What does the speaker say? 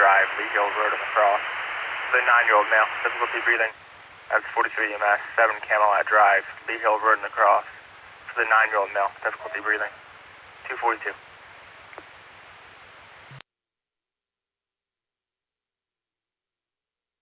Drive, Lee Hill Road and across. The 9-year-old male, difficulty breathing. That's 43 EMS, 7 Camelot Drive, Lee Hill Road and across. For the 9-year-old male, difficulty breathing. 242.